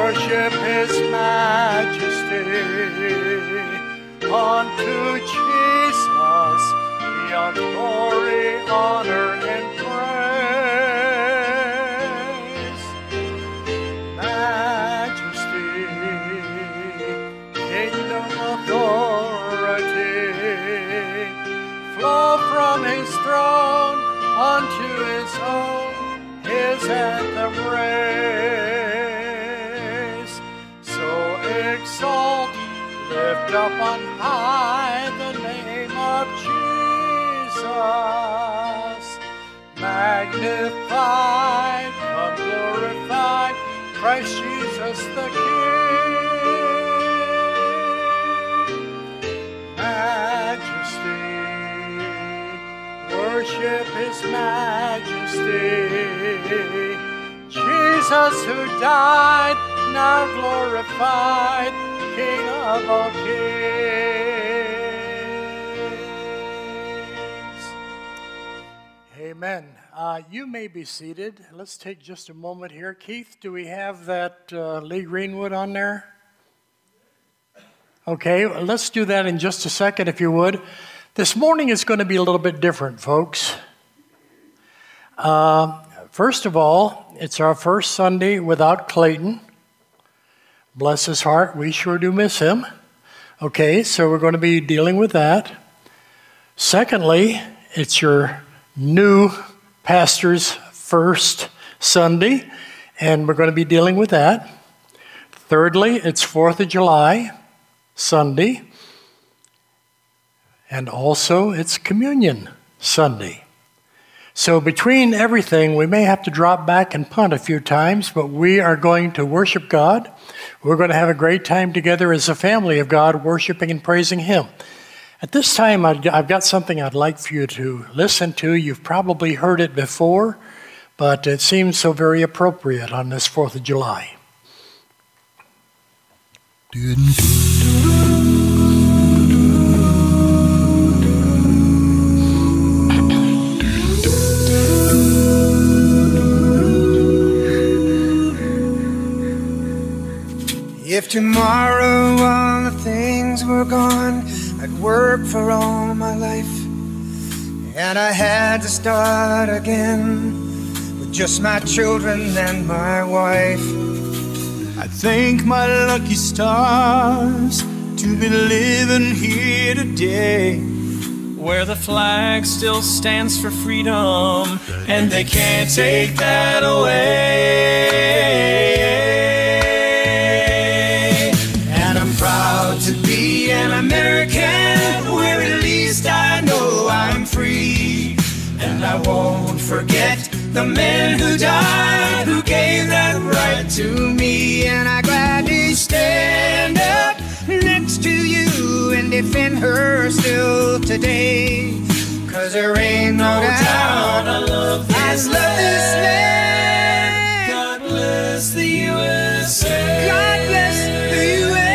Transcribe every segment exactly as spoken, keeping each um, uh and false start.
worship His majesty. Unto Jesus be all glory, honor, and praise. Majesty, kingdom, authority, flow from His throne unto His own, His anthem raise. So exalt, lift up on high the name of Jesus. Magnified, come glorified, Christ Jesus the King. Majesty, worship His majesty. Jesus who died, now glorified, King of all kings. Amen. Uh, you may be seated. Let's take just a moment here. Keith, do we have that uh, Lee Greenwood on there? Okay, well, let's do that in just a second, if you would. This morning is going to be a little bit different, folks. Uh, first of all, it's our first Sunday without Clayton. Bless his heart, we sure do miss him. Okay, so we're going to be dealing with that. Secondly, it's your new pastor's first Sunday, and we're going to be dealing with that. Thirdly, it's fourth of July Sunday, and also it's Communion Sunday. So between everything, we may have to drop back and punt a few times, but we are going to worship God. We're going to have a great time together as a family of God, worshiping and praising Him. At this time, I've got something I'd like for you to listen to. You've probably heard it before, but it seems so very appropriate on this fourth of July. If tomorrow all the things were gone, I'd work for all my life, and I had to start again with just my children and my wife. I thank my lucky stars to be living here today, where the flag still stands for freedom, and they can't take that away. To be an American, where at least I know I'm free. And I won't forget the men who died, who gave that right to me. And I gladly stand up next to you and defend her still today. Cause there ain't no doubt I love this, I love this land. God bless the U S A. God bless the U S A.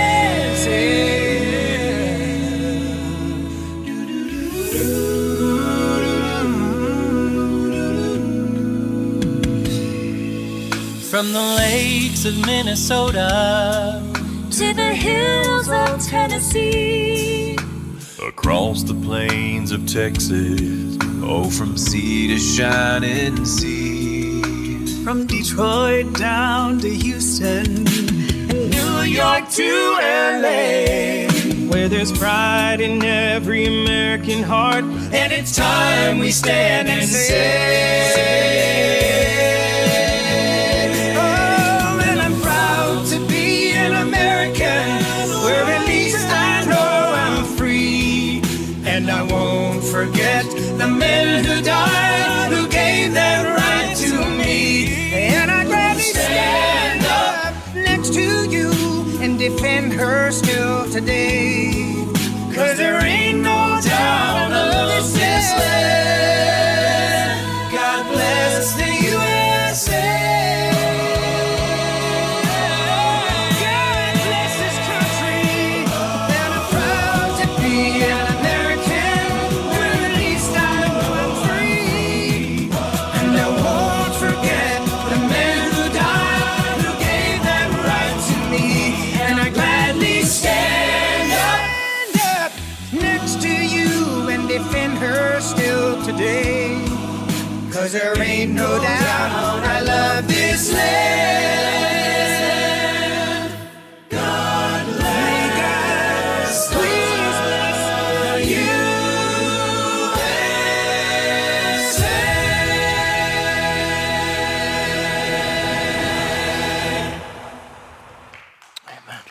From the lakes of Minnesota to the hills of Tennessee, across the plains of Texas, oh, from sea to shining sea. From Detroit down to Houston, and New York to L A, where there's pride in every American heart, and it's time we stand and say, oh, and I'm proud to be an American, where at least I know I'm free. And I won't forget the men who died, who gave that right to me. And I gladly stand up next to you and defend her still today. Cause there ain't no doubt I love this land. God bless the U S A. God bless this country. And I'm proud to be an American, where at least I know I'm free. And I won't forget the men who died, who gave that right to 'cause there ain't no doubt I love this land. God bless, please bless the U S A. Amen.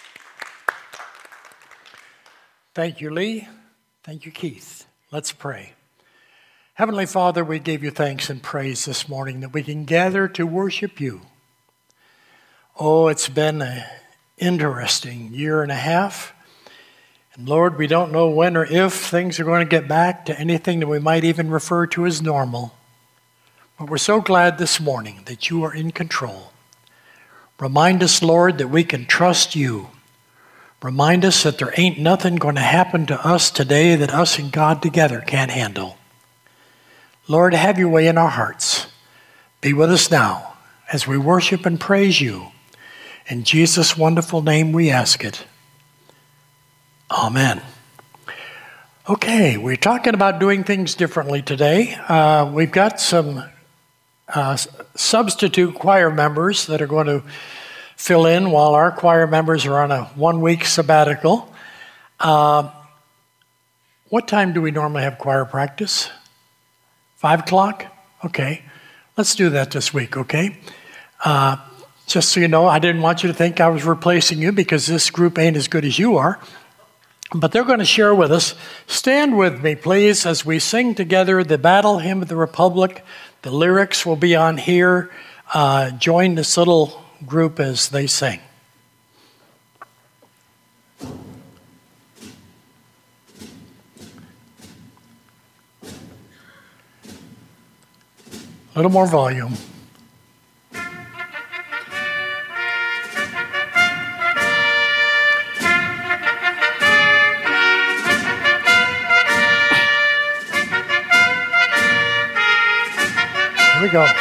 Thank you, Lee. Thank you, Keith. Let's pray. Heavenly Father, we give you thanks and praise this morning that we can gather to worship you. Oh, it's been an interesting year and a half. And Lord, we don't know when or if things are going to get back to anything that we might even refer to as normal. But we're so glad this morning that you are in control. Remind us, Lord, that we can trust you. Remind us that there ain't nothing going to happen to us today that us and God together can't handle. Lord, have your way in our hearts. Be with us now as we worship and praise you. In Jesus' wonderful name we ask it. Amen. Okay, we're talking about doing things differently today. Uh, we've got some uh, substitute choir members that are going to fill in while our choir members are on a one-week sabbatical. Uh, what time do we normally have choir practice? Five o'clock? Okay. Let's do that this week, okay? Uh, just so you know, I didn't want you to think I was replacing you because this group ain't as good as you are. But they're going to share with us. Stand with me, please, as we sing together the Battle Hymn of the Republic. The lyrics will be on here. Uh, join this little group as they sing. A little more volume. Here we go.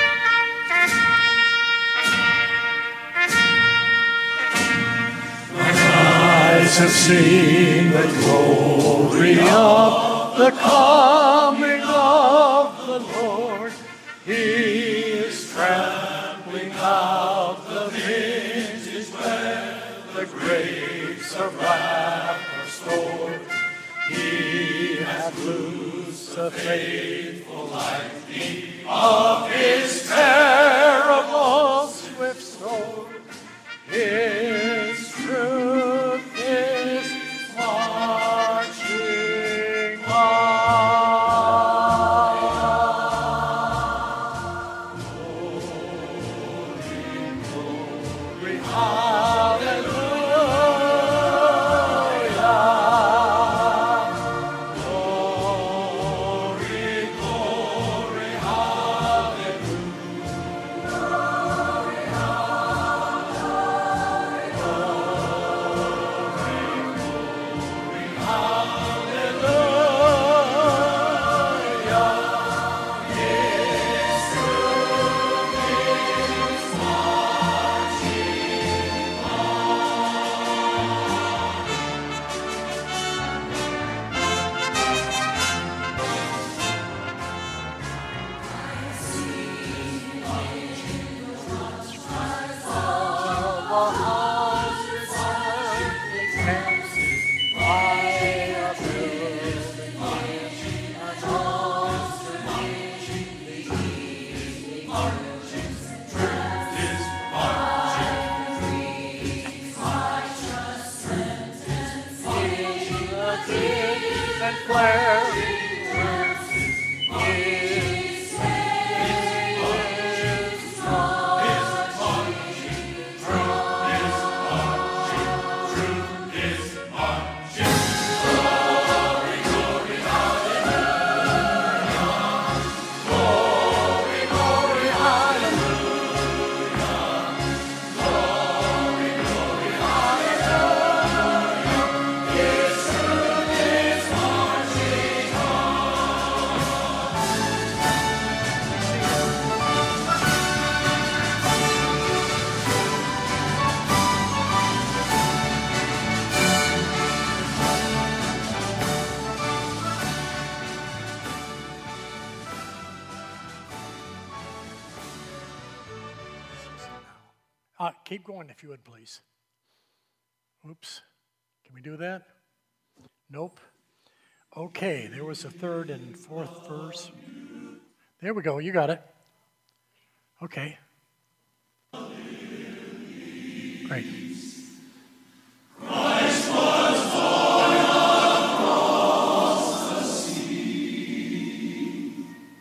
Eyes have seen the glory of the coming of the Lord. He is trampling out the vintage where the grapes of wrath are stored. He hath loosed the faithful lightning of his terrible swift sword. His truth is marching on. keep going if you would, please. Oops. Can we do that? Nope. Okay, there was a third and fourth verse. There we go. You got it. Okay. Great. Christ was born across the sea,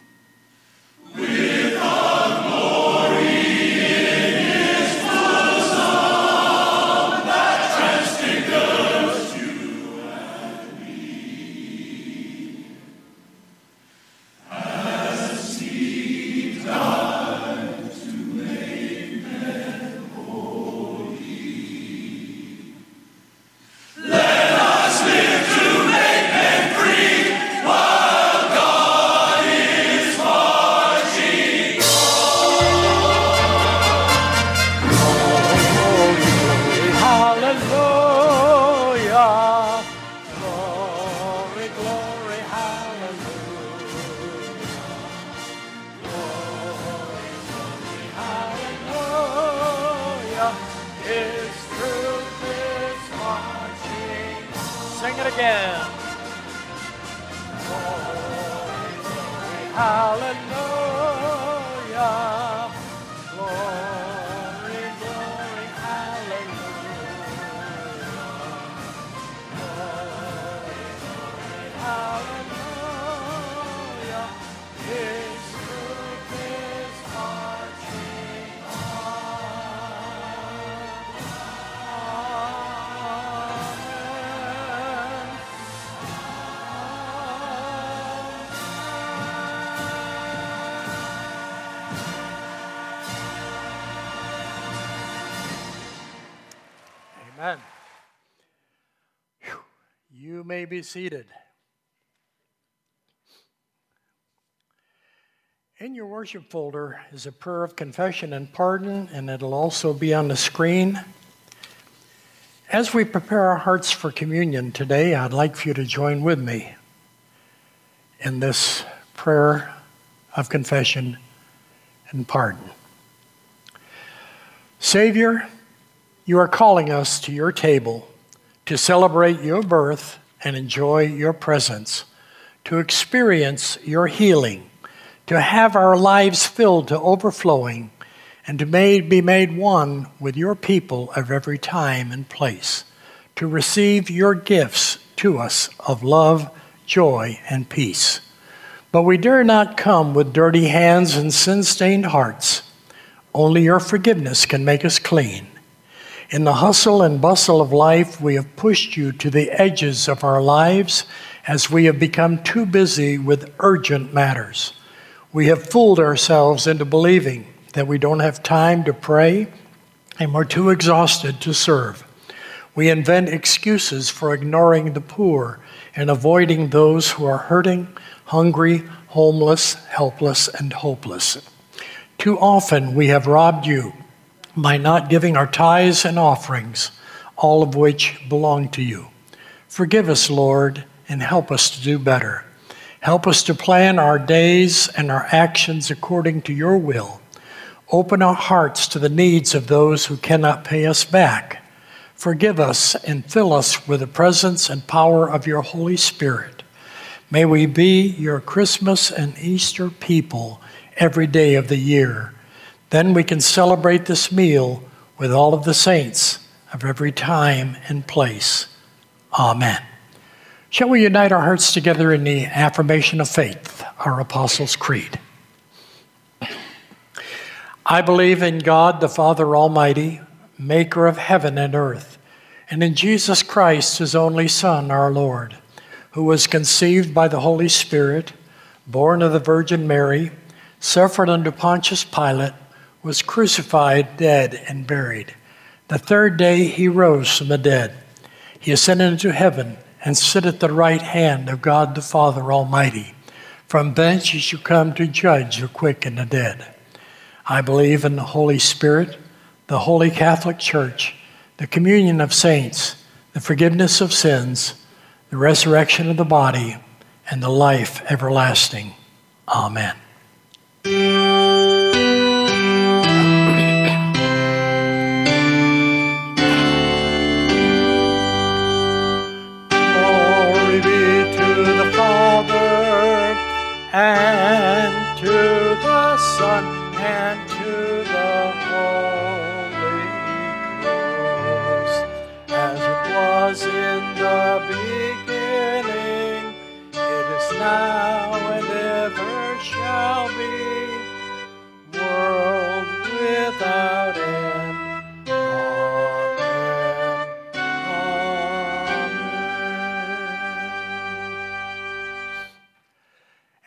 with our glory in his bosom that transfigures you and me. As he died to make men holy, let us live to make men free while God is marching Hallelujah. Glory, glory, hallelujah. Glory, glory, hallelujah. His truth is marching. Sing it again. Glory, glory, hallelujah. Glory, glory, hallelujah. Hallelujah. His truth is marching on. Amen. Whew. You may be seated. In your worship folder is a prayer of confession and pardon, and it'll also be on the screen. As we prepare our hearts for communion today, I'd like for you to join with me in this prayer of confession and pardon. Savior, you are calling us to your table to celebrate your birth and enjoy your presence, to experience your healing, to have our lives filled to overflowing, and to made, be made one with your people of every time and place, to receive your gifts to us of love, joy, and peace. But we dare not come with dirty hands and sin-stained hearts. Only your forgiveness can make us clean. In the hustle and bustle of life, we have pushed you to the edges of our lives as we have become too busy with urgent matters. We have fooled ourselves into believing that we don't have time to pray and we're too exhausted to serve. We invent excuses for ignoring the poor and avoiding those who are hurting, hungry, homeless, helpless, and hopeless. Too often we have robbed you by not giving our tithes and offerings, all of which belong to you. Forgive us, Lord, and help us to do better. Help us to plan our days and our actions according to your will. Open our hearts to the needs of those who cannot pay us back. Forgive us and fill us with the presence and power of your Holy Spirit. May we be your Christmas and Easter people every day of the year. Then we can celebrate this meal with all of the saints of every time and place. Amen. Shall we unite our hearts together in the affirmation of faith, our Apostles' Creed? I believe in God, the Father Almighty, maker of heaven and earth, and in Jesus Christ, his only Son, our Lord, who was conceived by the Holy Spirit, born of the Virgin Mary, suffered under Pontius Pilate, was crucified, dead, and buried. The third day he rose from the dead. He ascended into heaven and sitteth at the right hand of God the Father Almighty. From thence he shall come to judge the quick and the dead. I believe in the Holy Spirit, the Holy Catholic Church, the communion of saints, the forgiveness of sins, the resurrection of the body, and the life everlasting. Amen.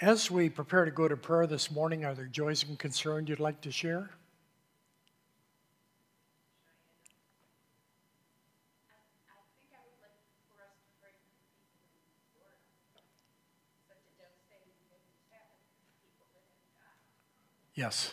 As we prepare to go to prayer this morning, are there joys and concerns you'd like to share? Yes.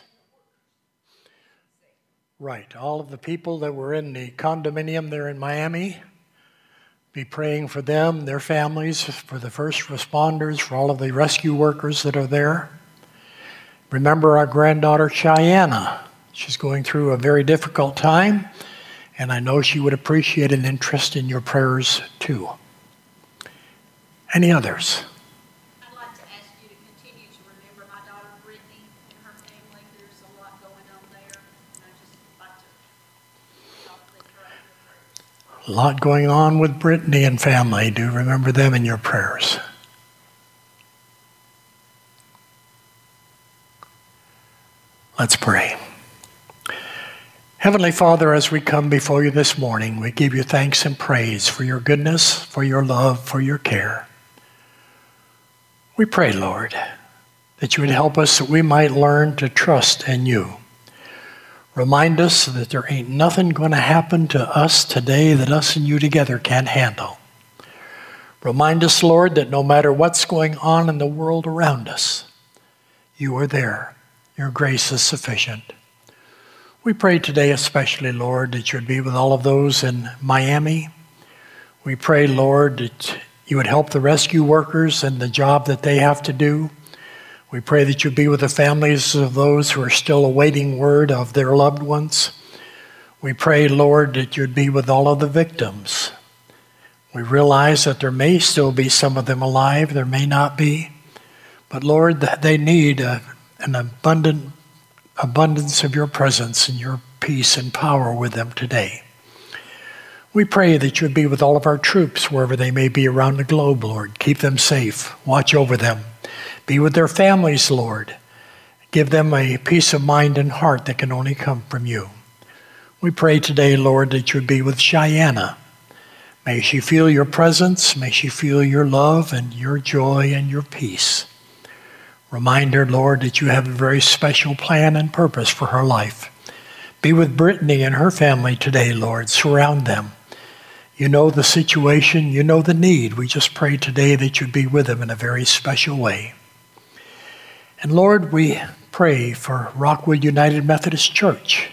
Right. All of the people that were in the condominium there in Miami, be praying for them, their families, for the first responders, for all of the rescue workers that are there. Remember our granddaughter, Cheyenne. She's going through a very difficult time, and I know she would appreciate an interest in your prayers too. Any others? I'd like to ask you to continue to remember my daughter, Brittany, and her family. There's a lot going on there, and I just like to help lift her up in your prayers. A lot going on with Brittany and family. Do remember them in your prayers. Let's pray. Heavenly Father, as we come before you this morning, we give you thanks and praise for your goodness, for your love, for your care. We pray, Lord, that you would help us that we might learn to trust in you. Remind us that there ain't nothing going to happen to us today that us and you together can't handle. Remind us, Lord, that no matter what's going on in the world around us, you are there. Your grace is sufficient. We pray today especially, Lord, that you would be with all of those in Miami. We pray, Lord, that you would help the rescue workers and the job that they have to do. We pray that you be with the families of those who are still awaiting word of their loved ones. We pray, Lord, that you'd be with all of the victims. We realize that there may still be some of them alive, there may not be. But Lord, that they need a, an abundant abundance of your presence and your peace and power with them today. We pray that you'd be with all of our troops wherever they may be around the globe, Lord. Keep them safe. Watch over them. Be with their families, Lord. Give them a peace of mind and heart that can only come from you. We pray today, Lord, that you'd be with Cheyenne. May she feel your presence. May she feel your love and your joy and your peace. Remind her, Lord, that you have a very special plan and purpose for her life. Be with Brittany and her family today, Lord. Surround them. You know the situation. You know the need. We just pray today that you'd be with them in a very special way. And Lord, we pray for Rockwood United Methodist Church.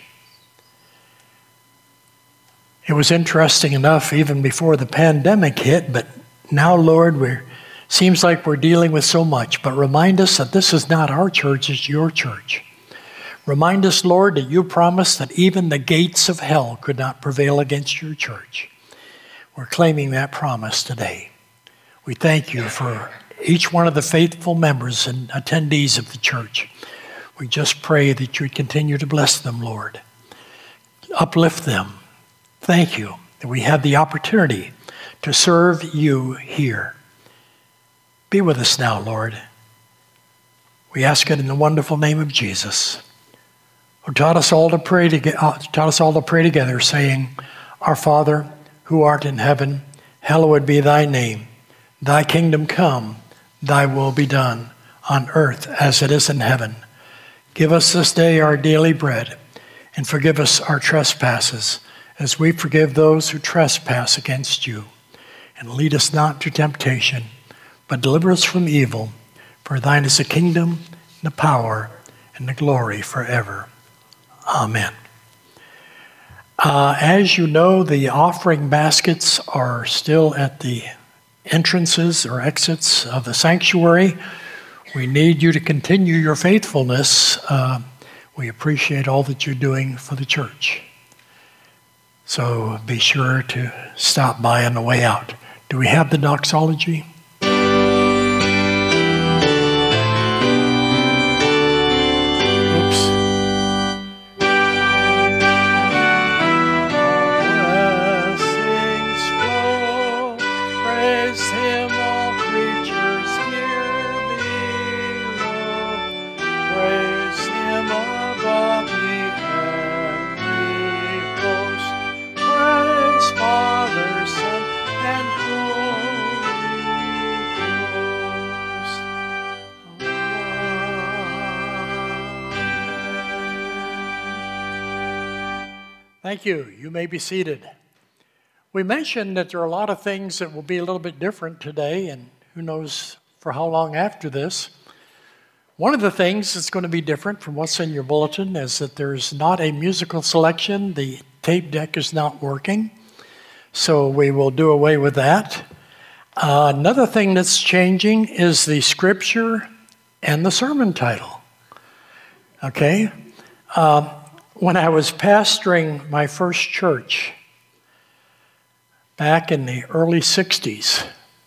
It was interesting enough even before the pandemic hit, but now, Lord, we're seems like we're dealing with so much, but remind us that this is not our church, it's your church. Remind us, Lord, that you promised that even the gates of hell could not prevail against your church. We're claiming that promise today. We thank you for each one of the faithful members and attendees of the church. We just pray that you would continue to bless them, Lord. Uplift them. Thank you that we have the opportunity to serve you here. Be with us now, Lord. We ask it in the wonderful name of Jesus, who taught us all to pray to, uh, taught us all to pray together, saying, Our Father, who art in heaven, hallowed be thy name. Thy kingdom come, thy will be done, on earth as it is in heaven. Give us this day our daily bread, and forgive us our trespasses, as we forgive those who trespass against you. And lead us not to temptation, but deliver us from evil. For thine is the kingdom, the power, and the glory forever. Amen. Uh, as you know, the offering baskets are still at the entrances or exits of the sanctuary. We need you to continue your faithfulness. Uh, we appreciate all that you're doing for the church. So be sure to stop by on the way out. Do we have the doxology? Thank you. You may be seated. We mentioned that there are a lot of things that will be a little bit different today, and who knows for how long after this. One of the things that's going to be different from what's in your bulletin is that there's not a musical selection. The tape deck is not working, so we will do away with that. Uh, another thing that's changing is the scripture and the sermon title. Okay? Uh, when I was pastoring my first church back in the early sixties,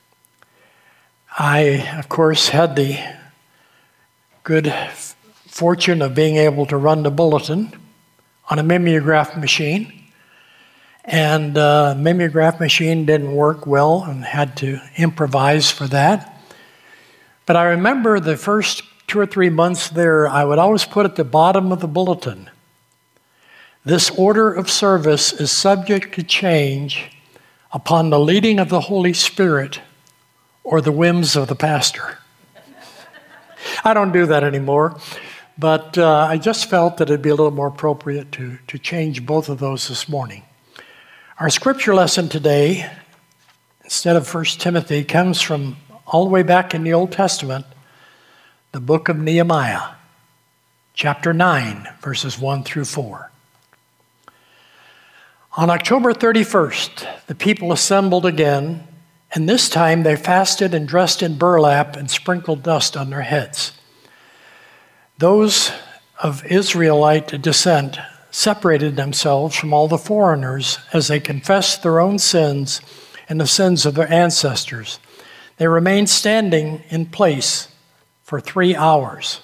I, of course, had the good fortune of being able to run the bulletin on a mimeograph machine. And the uh, mimeograph machine didn't work well and had to improvise for that. But I remember the first two or three months there, I would always put at the bottom of the bulletin, "This order of service is subject to change upon the leading of the Holy Spirit or the whims of the pastor." I don't do that anymore, but uh, I just felt that it'd be a little more appropriate to, to change both of those this morning. Our scripture lesson today, instead of First Timothy, comes from all the way back in the Old Testament, the book of Nehemiah, chapter nine, verses one through four. On October thirty-first, the people assembled again, and this time they fasted and dressed in burlap and sprinkled dust on their heads. Those of Israelite descent separated themselves from all the foreigners as they confessed their own sins and the sins of their ancestors. They remained standing in place for three hours.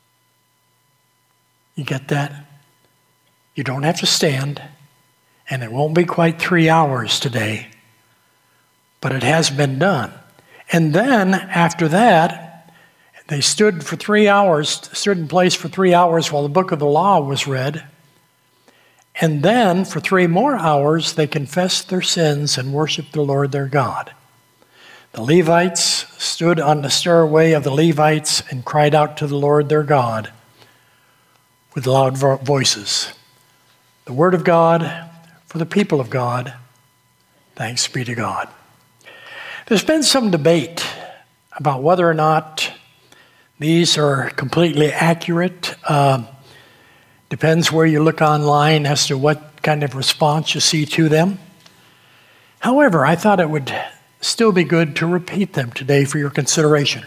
You get that? You don't have to stand, and it won't be quite three hours today, but it has been done. And then, after that, they stood for three hours, stood in place for three hours while the book of the law was read. And then, for three more hours, they confessed their sins and worshiped the Lord their God. The Levites stood on the stairway of the Levites and cried out to the Lord their God with loud vo- voices. The word of God for the people of God. Thanks be to God. There's been some debate about whether or not these are completely accurate. Uh, Depends where you look online as to what kind of response you see to them. However, I thought it would still be good to repeat them today for your consideration.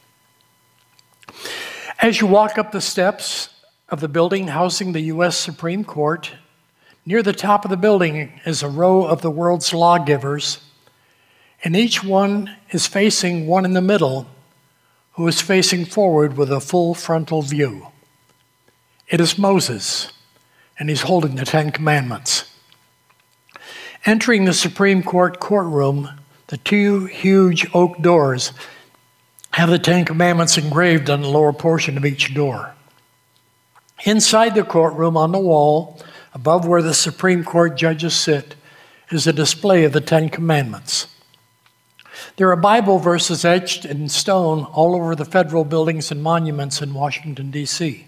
As you walk up the steps of the building housing the U S Supreme Court, near the top of the building is a row of the world's lawgivers, and each one is facing one in the middle who is facing forward with a full frontal view. It is Moses, and he's holding the Ten Commandments. Entering the Supreme Court courtroom, the two huge oak doors have the Ten Commandments engraved on the lower portion of each door. Inside the courtroom on the wall, above where the Supreme Court judges sit, is a display of the Ten Commandments. There are Bible verses etched in stone all over the federal buildings and monuments in Washington, D C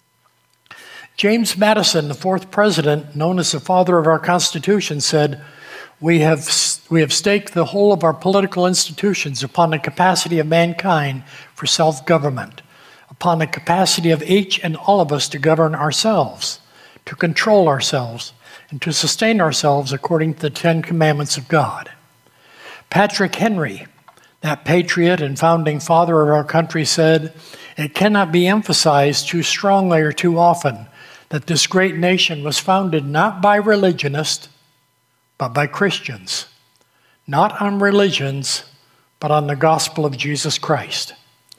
James Madison, the fourth president, known as the father of our Constitution, said, we have, we have staked the whole of our political institutions upon the capacity of mankind for self-government, upon the capacity of each and all of us to govern ourselves, to control ourselves, and to sustain ourselves according to the Ten Commandments of God. Patrick Henry, that patriot and founding father of our country, said, it cannot be emphasized too strongly or too often that this great nation was founded not by religionists, but by Christians, not on religions, but on the gospel of Jesus Christ.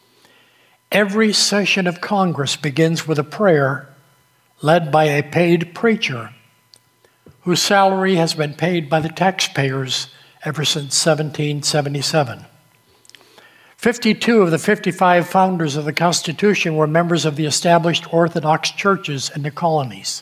Every session of Congress begins with a prayer led by a paid preacher whose salary has been paid by the taxpayers ever since seventeen seventy-seven. fifty-two of the fifty-five founders of the Constitution were members of the established Orthodox churches in the colonies.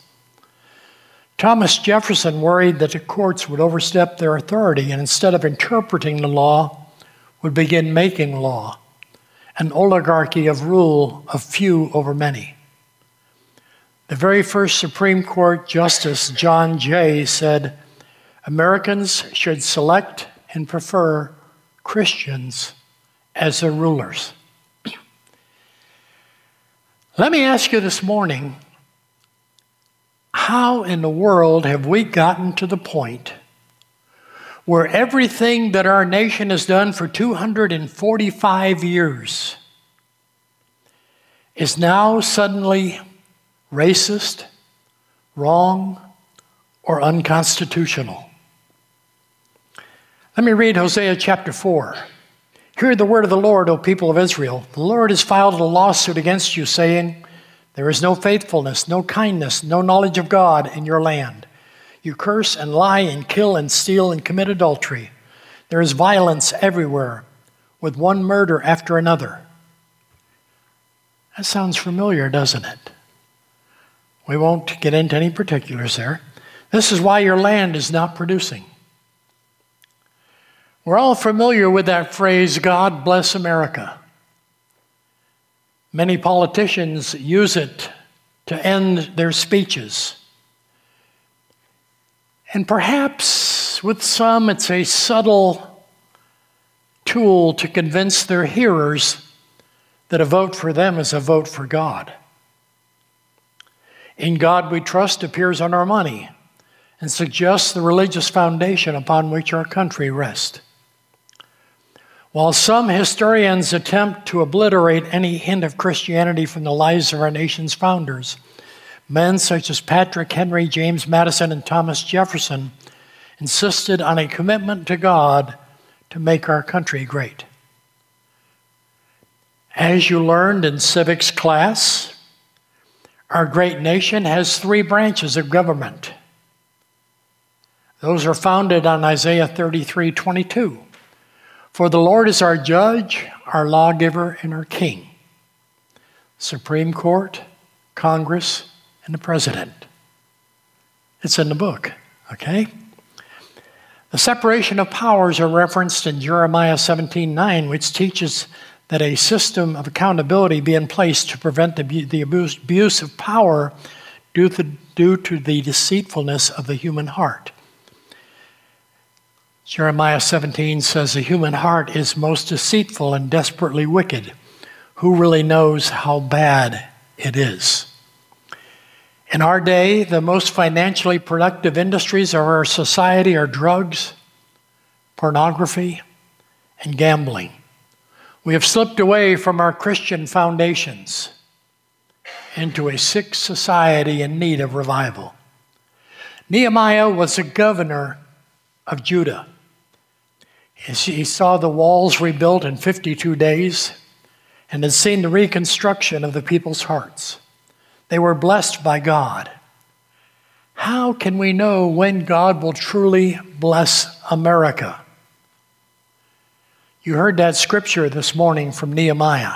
Thomas Jefferson worried that the courts would overstep their authority and instead of interpreting the law, would begin making law, an oligarchy of rule of few over many. The very first Supreme Court Justice, John Jay, said, Americans should select and prefer Christians as their rulers. Let me ask you this morning, how in the world have we gotten to the point where everything that our nation has done for two hundred forty-five years is now suddenly racist, wrong, or unconstitutional? Let me read Hosea chapter four. Hear the word of the Lord, O people of Israel. The Lord has filed a lawsuit against you, saying, there is no faithfulness, no kindness, no knowledge of God in your land. You curse and lie and kill and steal and commit adultery. There is violence everywhere, with one murder after another. That sounds familiar, doesn't it? We won't get into any particulars there. This is why your land is not producing. We're all familiar with that phrase, God bless America. Many politicians use it to end their speeches. And perhaps with some, it's a subtle tool to convince their hearers that a vote for them is a vote for God. In God we trust appears on our money and suggests the religious foundation upon which our country rests. While some historians attempt to obliterate any hint of Christianity from the lives of our nation's founders, men such as Patrick Henry, James Madison, and Thomas Jefferson insisted on a commitment to God to make our country great. As you learned in civics class, our great nation has three branches of government. Those are founded on Isaiah thirty-three twenty-two. For the Lord is our judge, our lawgiver, and our king. Supreme Court, Congress, and the president. It's in the book, okay? The separation of powers are referenced in Jeremiah seventeen nine, which teaches that a system of accountability be in place to prevent the, the abuse, abuse of power due to, due to the deceitfulness of the human heart. Jeremiah seventeen says, the human heart is most deceitful and desperately wicked. Who really knows how bad it is? In our day, the most financially productive industries of our society are drugs, pornography, and gambling. We have slipped away from our Christian foundations into a sick society in need of revival. Nehemiah was a governor of Judah. He saw the walls rebuilt in fifty-two days and had seen the reconstruction of the people's hearts. They were blessed by God. How can we know when God will truly bless America? You heard that scripture this morning from Nehemiah.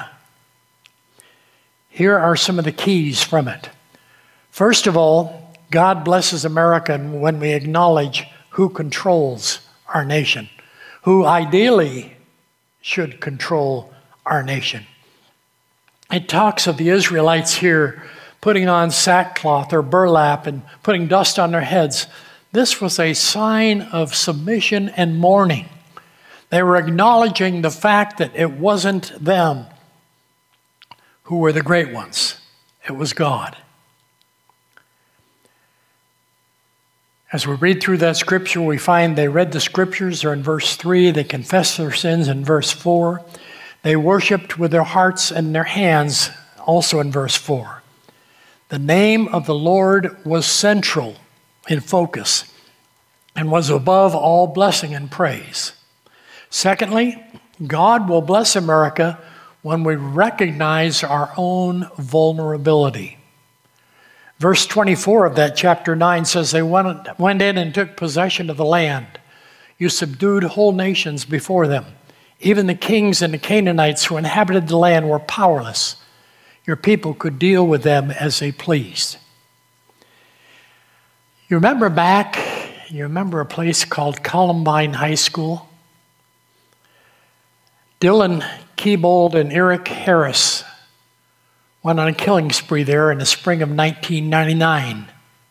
Here are some of the keys from it. First of all, God blesses America when we acknowledge who controls our nation, who ideally should control our nation. It talks of the Israelites here putting on sackcloth or burlap and putting dust on their heads. This was a sign of submission and mourning. They were acknowledging the fact that it wasn't them who were the great ones. It was God. As we read through that scripture, we find they read the scriptures, they're in verse three, they confessed their sins in verse four. They worshiped with their hearts and their hands, also in verse four. The name of the Lord was central in focus and was above all blessing and praise. Secondly, God will bless America when we recognize our own vulnerability. Verse twenty-four of that chapter nine says, they went, went in and took possession of the land. You subdued whole nations before them. Even the kings and the Canaanites who inhabited the land were powerless. Your people could deal with them as they pleased. You remember back, you remember a place called Columbine High School? Dylan Klebold and Eric Harris went on a killing spree there in the spring of nineteen ninety-nine,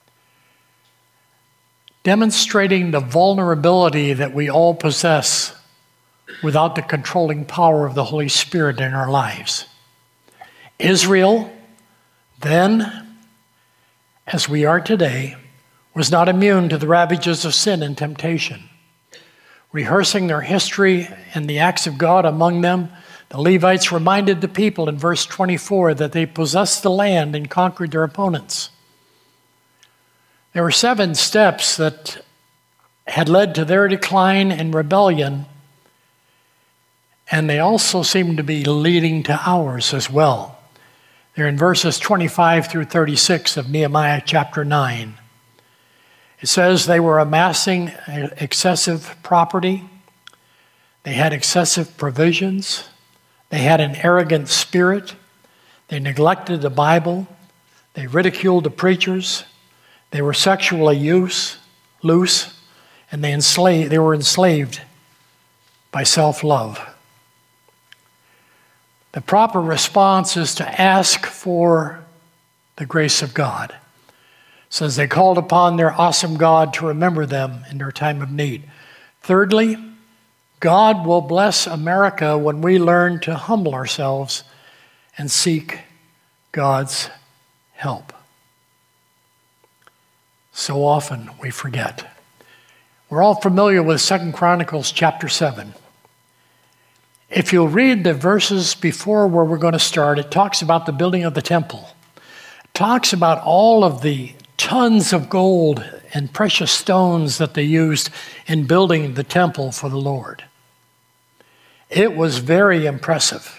demonstrating the vulnerability that we all possess without the controlling power of the Holy Spirit in our lives. Israel, then, as we are today, was not immune to the ravages of sin and temptation. Rehearsing their history and the acts of God among them, the Levites reminded the people in verse twenty-four that they possessed the land and conquered their opponents. There were seven steps that had led to their decline and rebellion, and they also seem to be leading to ours as well. They're in verses twenty-five through thirty-six of Nehemiah chapter nine. It says they were amassing excessive property. They had excessive provisions. They had an arrogant spirit. They neglected the Bible. They ridiculed the preachers. They were sexually use, loose, and they enslaved, they were enslaved by self-love. The proper response is to ask for the grace of God. It says they called upon their awesome God to remember them in their time of need. Thirdly, God will bless America when we learn to humble ourselves and seek God's help. So often we forget. We're all familiar with Second Chronicles chapter seven. If you'll read the verses before where we're going to start, it talks about the building of the temple. It talks about all of the tons of gold and precious stones that they used in building the temple for the Lord. It was very impressive.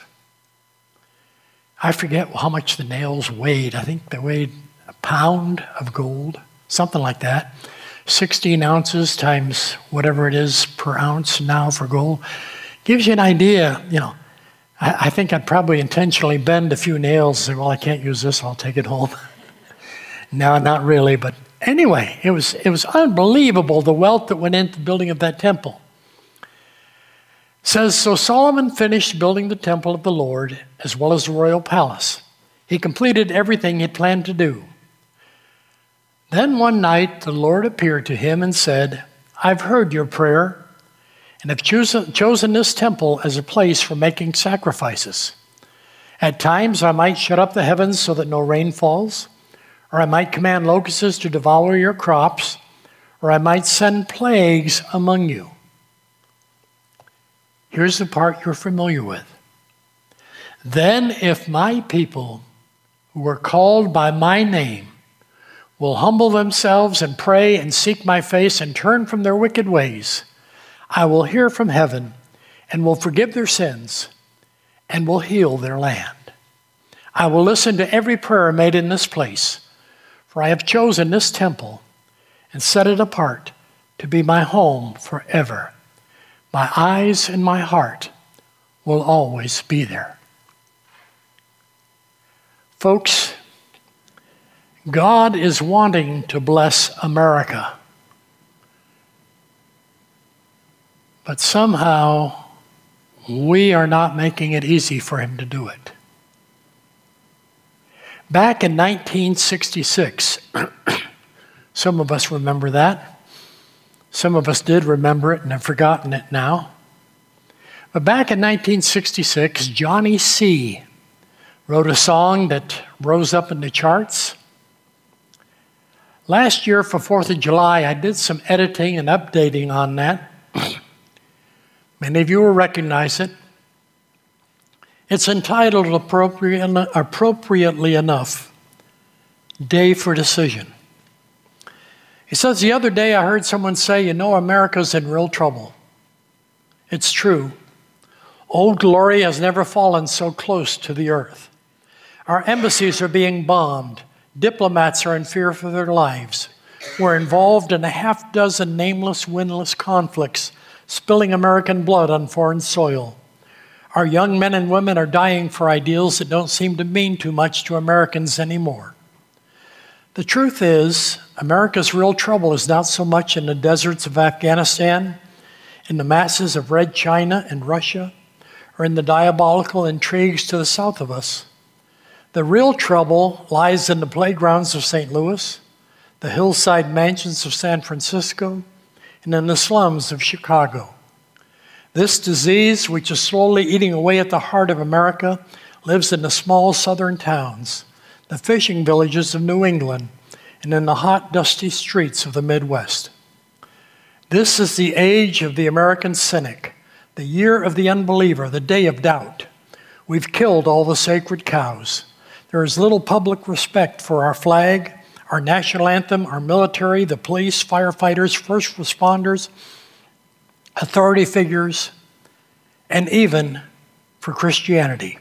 I forget how much the nails weighed. I think they weighed a pound of gold, something like that. sixteen ounces times whatever it is per ounce now for gold. Gives you an idea, you know. I, I think I'd probably intentionally bend a few nails and say, well, I can't use this, I'll take it home. No, not really, but anyway, it was it was unbelievable the wealth that went into the building of that temple. It says, so Solomon finished building the temple of the Lord as well as the royal palace. He completed everything he planned to do. Then one night the Lord appeared to him and said, I've heard your prayer and have chosen, chosen this temple as a place for making sacrifices. At times I might shut up the heavens so that no rain falls, or I might command locusts to devour your crops, or I might send plagues among you. Here's the part you're familiar with. Then if my people who are called by my name will humble themselves and pray and seek my face and turn from their wicked ways, I will hear from heaven and will forgive their sins and will heal their land. I will listen to every prayer made in this place, for I have chosen this temple and set it apart to be my home forever. My eyes and my heart will always be there. Folks, God is wanting to bless America. But somehow we are not making it easy for him to do it. Back in nineteen sixty-six, some of us remember that. Some of us did remember it and have forgotten it now. But back in nineteen sixty-six, Johnny C. wrote a song that rose up in the charts. Last year for fourth of July, I did some editing and updating on that. Many of you will recognize it. It's entitled appropriate, appropriately enough, Day for Decision. He says, the other day I heard someone say, you know, America's in real trouble. It's true. Old Glory has never fallen so close to the earth. Our embassies are being bombed. Diplomats are in fear for their lives. We're involved in a half dozen nameless, winless conflicts, spilling American blood on foreign soil. Our young men and women are dying for ideals that don't seem to mean too much to Americans anymore. The truth is, America's real trouble is not so much in the deserts of Afghanistan, in the masses of Red China and Russia, or in the diabolical intrigues to the south of us. The real trouble lies in the playgrounds of Saint Louis, the hillside mansions of San Francisco, and in the slums of Chicago. This disease, which is slowly eating away at the heart of America, lives in the small southern towns, the fishing villages of New England, and in the hot, dusty streets of the Midwest. This is the age of the American cynic, the year of the unbeliever, the day of doubt. We've killed all the sacred cows. There is little public respect for our flag, our national anthem, our military, the police, firefighters, first responders, authority figures, and even for Christianity.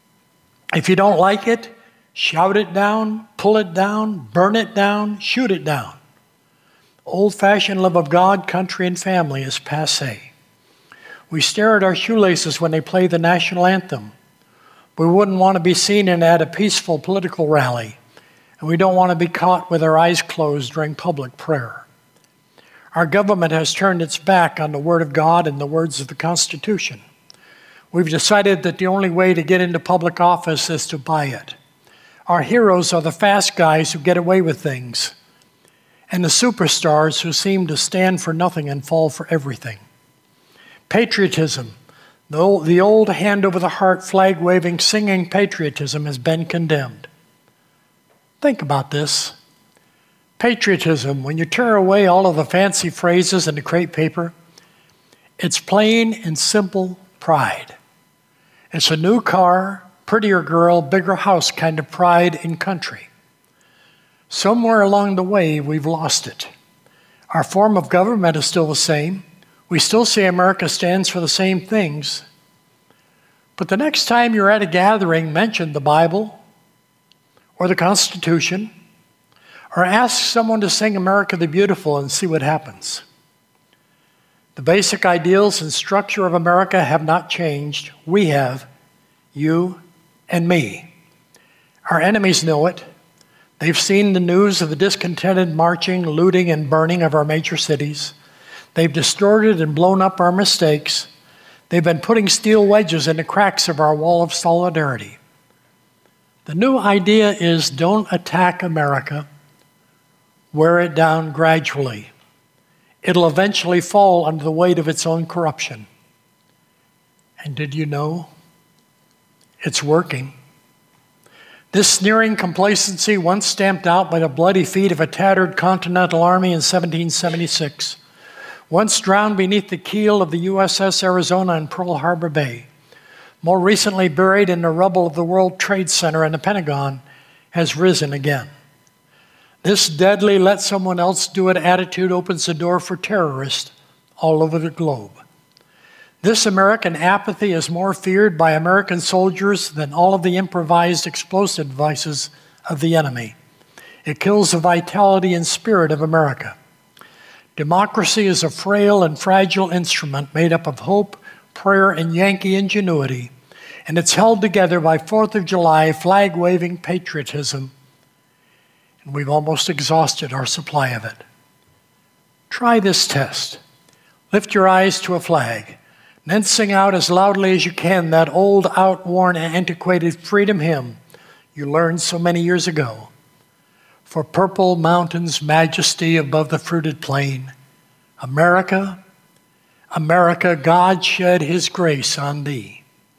If you don't like it, shout it down, pull it down, burn it down, shoot it down. Old-fashioned love of God, country, and family is passé. We stare at our shoelaces when they play the national anthem. We wouldn't want to be seen in at a peaceful political rally, and we don't want to be caught with our eyes closed during public prayer. Our government has turned its back on the Word of God and the words of the Constitution. We've decided that the only way to get into public office is to buy it. Our heroes are the fast guys who get away with things, and the superstars who seem to stand for nothing and fall for everything. Patriotism, the old hand-over-the-heart, flag-waving, singing patriotism has been condemned. Think about this. Patriotism, when you tear away all of the fancy phrases in the crepe paper, it's plain and simple pride. It's a new car, prettier girl, bigger house kind of pride in country. Somewhere along the way, we've lost it. Our form of government is still the same. We still say America stands for the same things. But the next time you're at a gathering, mention the Bible or the Constitution, or ask someone to sing America the Beautiful and see what happens. The basic ideals and structure of America have not changed. We have, you and me. Our enemies know it. They've seen the news of the discontented marching, looting, and burning of our major cities. They've distorted and blown up our mistakes. They've been putting steel wedges in the cracks of our wall of solidarity. The new idea is don't attack America. Wear it down gradually. It'll eventually fall under the weight of its own corruption. And did you know? It's working. This sneering complacency, once stamped out by the bloody feet of a tattered Continental Army in seventeen seventy-six, once drowned beneath the keel of the U S S Arizona in Pearl Harbor Bay, more recently buried in the rubble of the World Trade Center and the Pentagon, has risen again. This deadly let someone else do it attitude opens the door for terrorists all over the globe. This American apathy is more feared by American soldiers than all of the improvised explosive devices of the enemy. It kills the vitality and spirit of America. Democracy is a frail and fragile instrument made up of hope, prayer, and Yankee ingenuity, and it's held together by Fourth of July flag-waving patriotism, and we've almost exhausted our supply of it. Try this test. Lift your eyes to a flag, and then sing out as loudly as you can that old, outworn, and antiquated freedom hymn you learned so many years ago. For purple mountains' majesty above the fruited plain, America, America, God shed his grace on thee.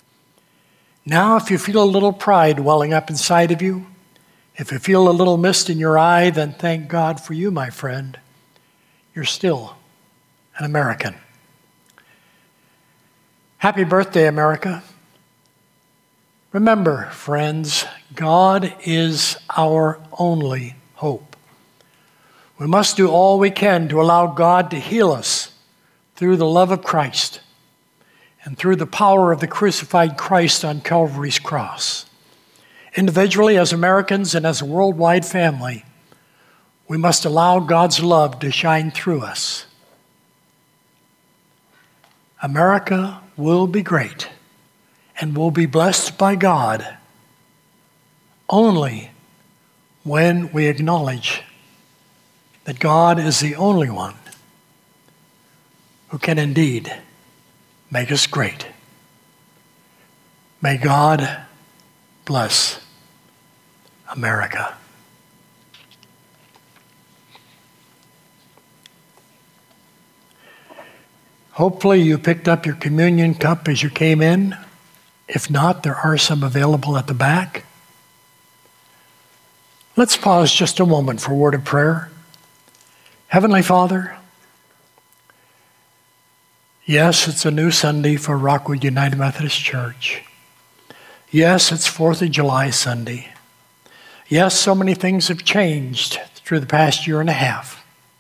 Now, if you feel a little pride welling up inside of you, if you feel a little mist in your eye, then thank God for you, my friend. You're still an American. Happy birthday, America. Remember, friends, God is our only hope. We must do all we can to allow God to heal us through the love of Christ and through the power of the crucified Christ on Calvary's cross. Individually, as Americans, and as a worldwide family, we must allow God's love to shine through us. America will be great and will be blessed by God only when we acknowledge that God is the only one who can indeed make us great. May God bless America. Hopefully you picked up your communion cup as you came in. If not, there are some available at the back. Let's pause just a moment for a word of prayer. Heavenly Father, yes, it's a new Sunday for Rockwood United Methodist Church. Yes, it's fourth of July Sunday. Yes, so many things have changed through the past year and a half.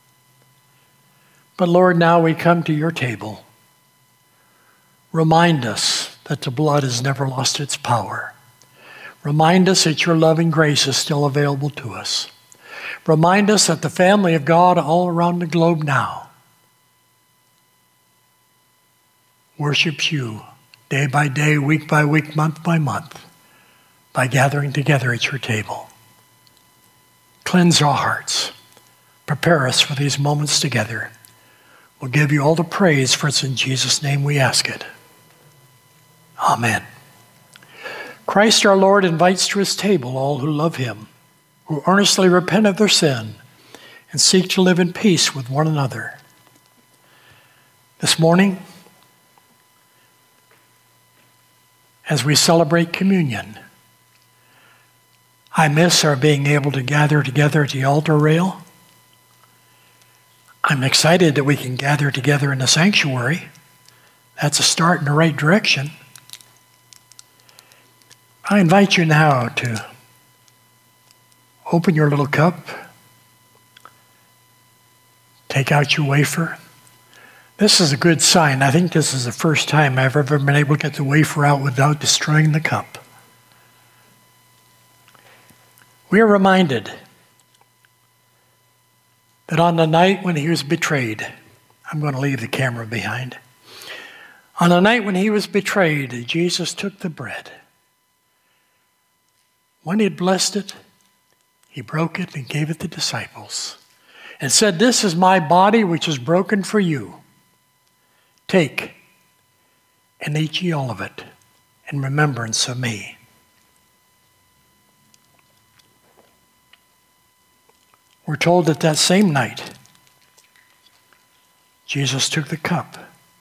But Lord, now we come to your table. Remind us that the blood has never lost its power. Remind us that your loving grace is still available to us. Remind us that the family of God all around the globe now worships you day by day, week by week, month by month, by gathering together at your table. Cleanse our hearts. Prepare us for these moments together. We'll give you all the praise, for it's in Jesus' name we ask it. Amen. Christ our Lord invites to his table all who love him, who earnestly repent of their sin and seek to live in peace with one another. This morning, as we celebrate communion, I miss our being able to gather together at the altar rail. I'm excited that we can gather together in the sanctuary. That's a start in the right direction. I invite you now to open your little cup, take out your wafer. This is a good sign. I think this is the first time I've ever been able to get the wafer out without destroying the cup. We are reminded that on the night when he was betrayed, I'm going to leave the camera behind. On the night when he was betrayed, Jesus took the bread. When he had blessed it, he broke it and gave it to the disciples and said, "This is my body which is broken for you. Take and eat ye all of it in remembrance of me." We're told that that same night, Jesus took the cup.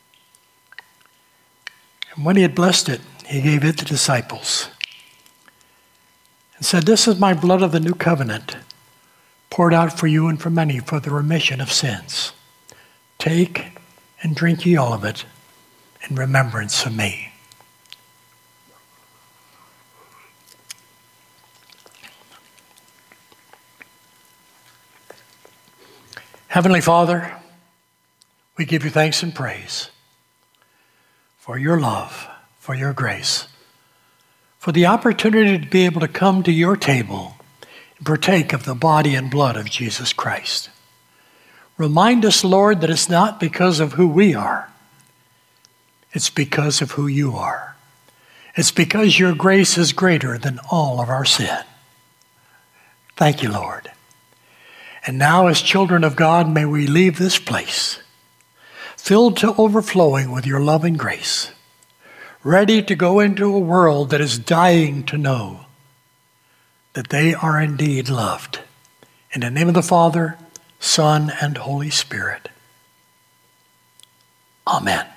And when he had blessed it, he gave it to the disciples and said, "This is my blood of the new covenant, poured out for you and for many for the remission of sins. Take and drink ye all of it in remembrance of me." Heavenly Father, we give you thanks and praise for your love, for your grace, for the opportunity to be able to come to your table and partake of the body and blood of Jesus Christ. Remind us, Lord, that it's not because of who we are. It's because of who you are. It's because your grace is greater than all of our sin. Thank you, Lord. And now, as children of God, may we leave this place filled to overflowing with your love and grace, ready to go into a world that is dying to know that they are indeed loved. In the name of the Father, Son, and Holy Spirit. Amen.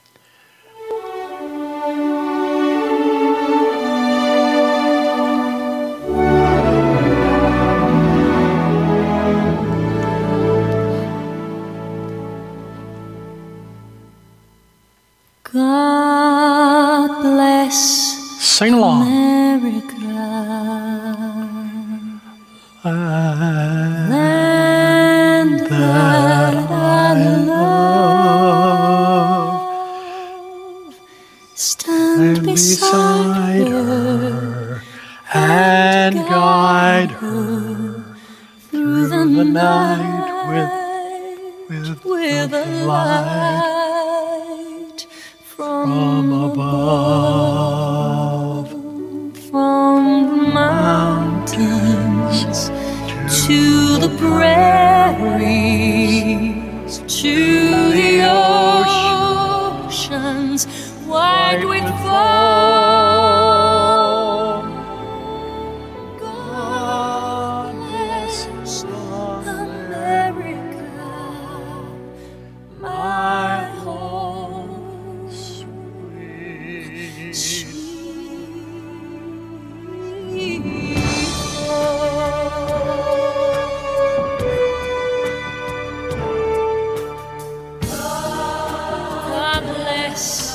God bless Sing along. America, land that I love. Stand beside her and guide her through the night with, with a light from above, from the mountains to the prairies, to the oceans wide with foam. God bless